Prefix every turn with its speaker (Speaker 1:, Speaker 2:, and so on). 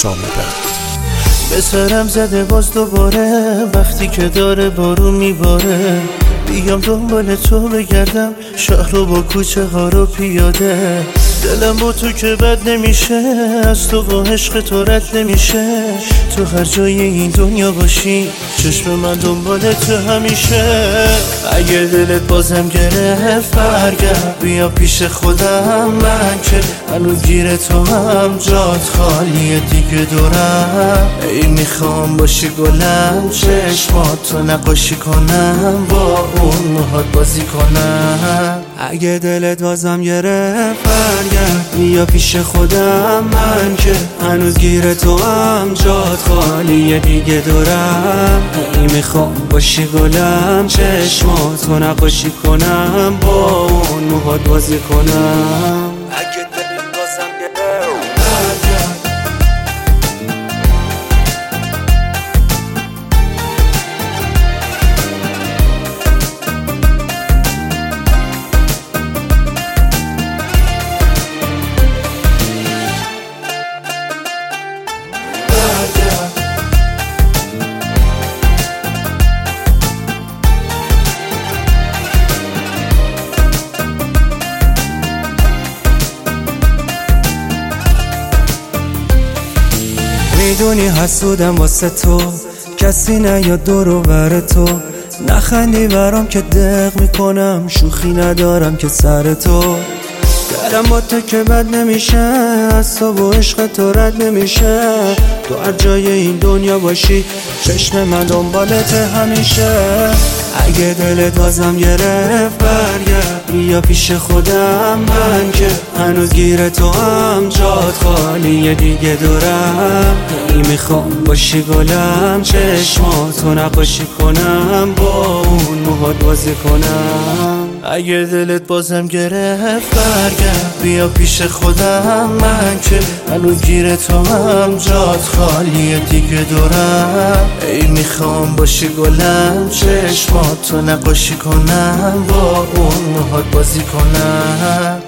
Speaker 1: به سرم زده باز دوباره وقتی که داره بارون میباره، بیام دنبال تو بگردم شهر رو با کوچه ها رو پیاده. دلم با تو که بد نمیشه، از تو با عشق تو رد نمیشه. تو هر جای این دنیا باشی چشم من دنبال تو همیشه. اگه دلت بازم گرفت برگرد بیا پیش خودم، من که هنوز گیر تو هم جات خالیه دیگه دورم. ای میخوام باشی گلم چشماتو نقاشی کنم، با اون موهات بازی کنم. اگه دلت بازم گرفت برگرد بیا پیش خودم، من که هنوز گیر تو هم جات خالیه دیگه دورم. ای میخوام باشی گلم چشماتو نقاشی کنم، با اون موهات بازی کنم. اگه دلت بازم گرفت برگرد. میدونی حسودم واسه تو، کسی نیاد دور و بر تو. نخندی برام که دق میکنم، شوخی ندارم که سر تو. دلم با تو که بد نمیشه، از تو با عشق تو رد نمیشه. تو هر جای این دنیا باشی چشم من دنبالت همیشه. اگه دلت بازم گرفت برگرد بیا پیش خودم، من که هنوز گیر تو هم جات خالیه دیگه دورم. ای میخوام باشی گلم چشماتو نقاشی کنم، با اون موهات بازی کنم. اگه دلت بازم گرفت برگرد بیا پیش خودم، من که هنوز گیر تو هم جات خالیه دیگه دورم. ای میخوام باشی گلم چشماتو نقاشی کنم، با اون موهات بازی کنم.